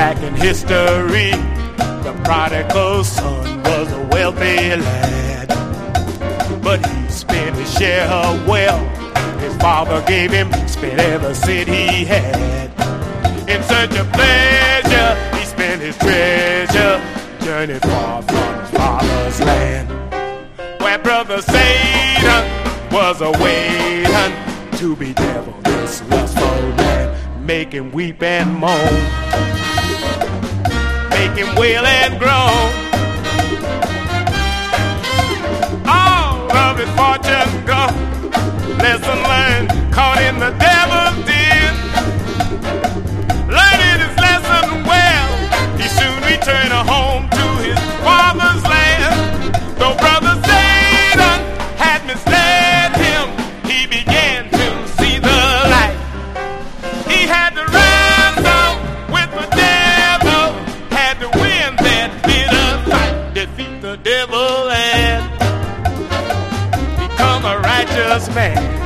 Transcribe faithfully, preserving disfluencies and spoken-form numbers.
back in history, the prodigal son was a wealthy lad, but he spent his share of wealth his father gave him, spent every cent he had. In search of pleasure, he spent his treasure, journeyed far from his father's land, where brother Satan was awaiting to be devil, this lustful man, make him weep and moan, make him wail and groan. All of his fortune gone, lesson learned, caught in the devil's den. Learning his lesson well, he soon returned home to his father's land. Though brother Satan had misled him, he began to see the light. He had to rise up with the devil, had to win that bitter fight, defeat the devil and become a righteous man.